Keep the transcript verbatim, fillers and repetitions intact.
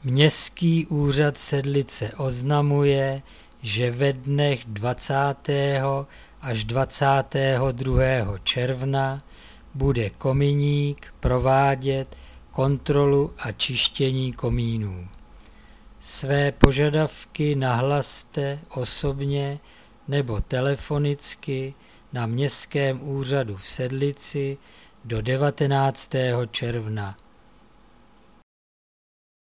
Městský úřad Sedlice oznamuje, že ve dnech dvacátého až dvacátého druhého června bude kominík provádět kontrolu a čištění komínů. Své požadavky nahlaste osobně nebo telefonicky na Městském úřadu v Sedlici do devatenáctého června